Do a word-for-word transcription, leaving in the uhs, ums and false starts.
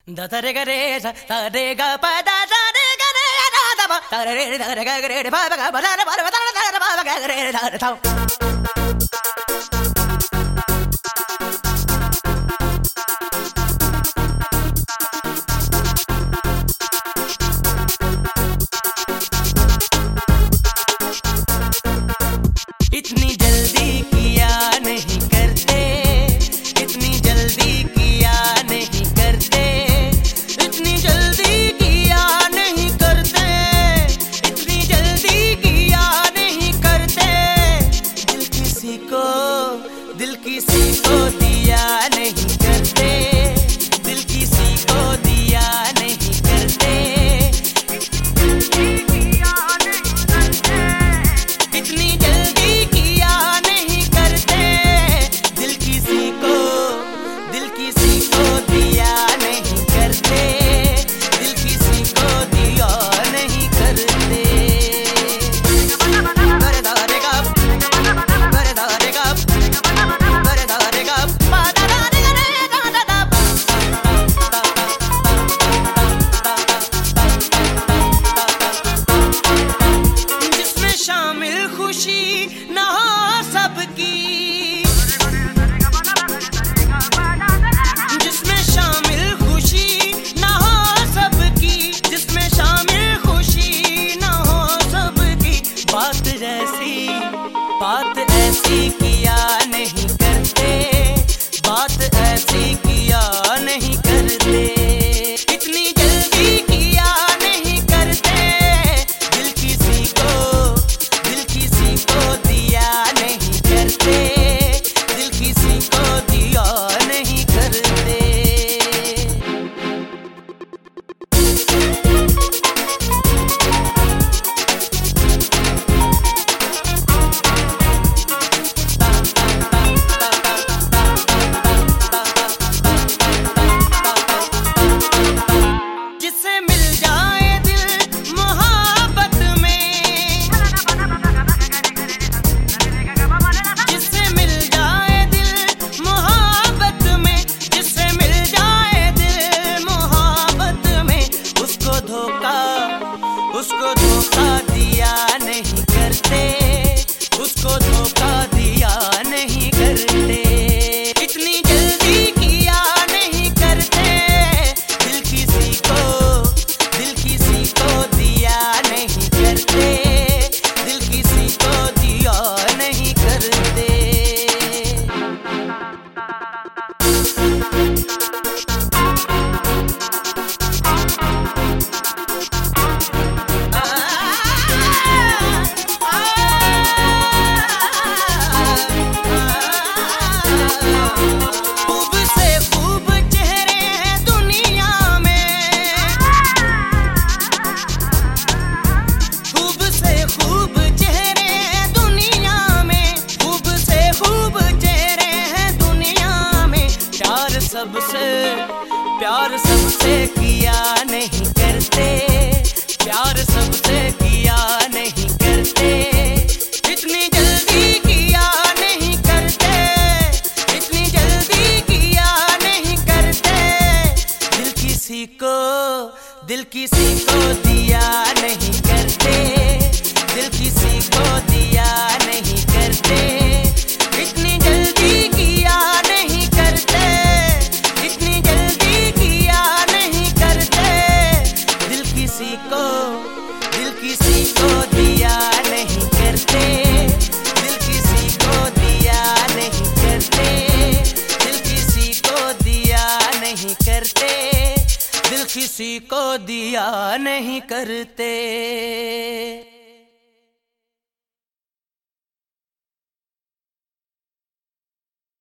Da da re ga re sa da re ga pa da da re ga re da da ba da re da re ga re pa pa ga ba da ba da da da ba ga re da da इतनी जल्दी किया नहीं करते, इतनी जल्दी किया नहीं करते, इतनी जल्दी किया नहीं करते, इतनी जल्दी किया नहीं करते। दिल किसी को दिल किसी को दिया नहीं करते, दिल किसी को दिया नहीं करते। इतनी जल्दी किया नहीं करते, दिल किसी को दिल किसी को दिया नहीं करते, दिल किसी को दिया नहीं करते। करे दारे गप करे दारे गप करे दारे गप पा दा दा रे रे दा दा दा पा जिसमें शामिल खुशी न हो सबकी, जिसमें शामिल खुशी न हो सबकी, जिसमें शामिल खुशी न हो सबकी। बात ऐसी बात ऐसी किया नहीं करते, बात ऐसी किया नहीं करते। इतनी जल्दी किया नहीं करते, दिल किसी को दिल किसी को दिया नहीं करते, दिल किसी को दिया नहीं करते। जिससे मिल जाए दिल मोहब्बत में, जिससे मिल जाए दिल मोहब्बत में, जिससे मिल जाए दिल मोहब्बत में। उसको धोखा उसको धोखा दिया नहीं करते, उसको धोखा दिया नहीं करते। इतनी जल्दी किया नहीं करते, दिल किसी को दिल किसी को दिया नहीं करते, दिल किसी को दिया नहीं करते। खूब से खूब चेहरे हैं दुनिया में, खूब से खूब चेहरे हैं दुनिया में, खूब से खूब चेहरे हैं दुनिया में। प्यार सबसे प्यार सबसे किया नहीं करते, प्यार सबसे किया नहीं करते। इतनी जल्दी किया नहीं करते, इतनी जल्दी किया नहीं करते। दिल किसी को दिल किसी को दिया नहीं करते, दिल किसी को दिया नहीं करते। इतनी जल्दी किया नहीं करते, इतनी जल्दी किया नहीं करते। दिल किसी को दिल किसी को दिया नहीं करते, दिल किसी को दिया नहीं करते, दिल किसी को दिया नहीं करते, दिल किसी को दिया नहीं करते।